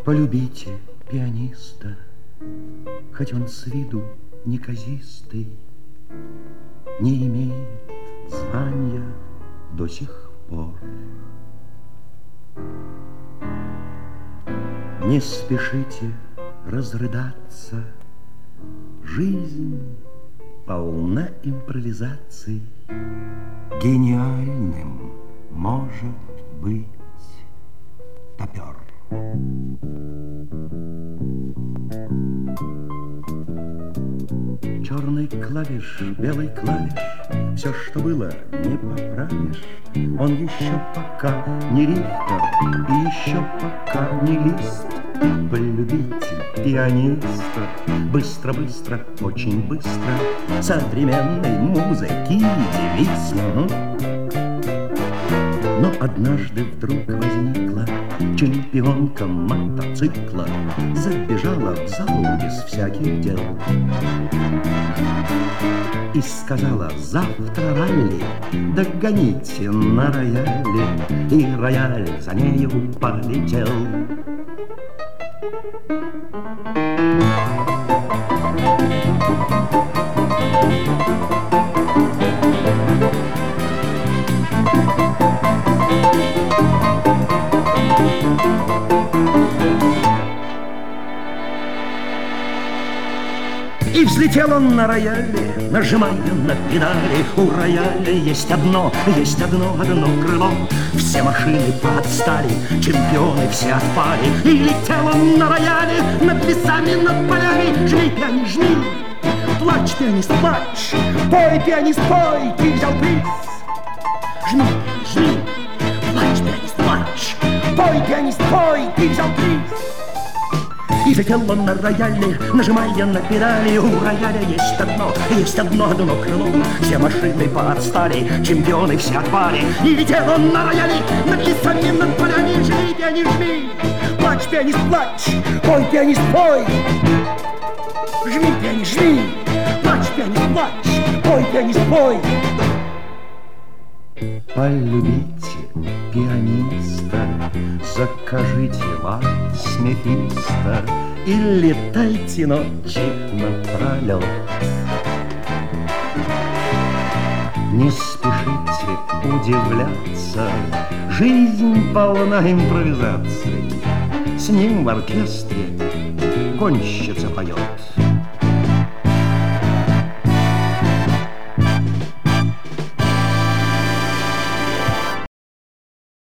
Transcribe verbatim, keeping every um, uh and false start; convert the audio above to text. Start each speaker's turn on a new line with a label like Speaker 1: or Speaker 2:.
Speaker 1: Полюбите пианиста, хоть он с виду неказистый, не имеет звания до сих пор. Не спешите разрыдаться, жизнь полна импровизаций. Гениальным может быть топер. Черный клавиш, белый клавиш, все, что было, не поправишь. Он еще пока не Рихтер, и еще пока не Лист. Полюбите пианиста, быстро-быстро, очень быстро, современной музыки девиз. Но однажды вдруг возникла чемпионка мотоцикла, забежала в зал без всяких дел и сказала: завтра ралли, догоните на рояле. И рояль за нею полетел. И взлетел он на рояле, нажимая на педали. У рояля есть одно, есть одно, одно крыло. Все машины подстали, чемпионы все отпали. И летел он на рояле, над лесами, над полями. Жми, пианист, жми, плачь, пианист, плачь. Пой, пианист, пой, ты взял приз. Жми, жми, плачь, пианист, плачь. Пой, пианист, пой, ты взял приз. И летел он на рояле, нажимая на педали. У рояля есть одно, есть одно, одно крыло. Все машины подстали, чемпионы все отпали. И летел он на рояле, над лесами, над полями. Жми, пианист, жми, плачь, пианист, плачь. Пой, пианист, пой. Жми, пианист, жми, плачь, пианист, плачь. Пой, пианист, пой. Полюбите пианиста, закажите вальс Мефисто и летайте ночи напролет. Не спешите удивляться, жизнь полна импровизаций. С ним в оркестре гонщица поет.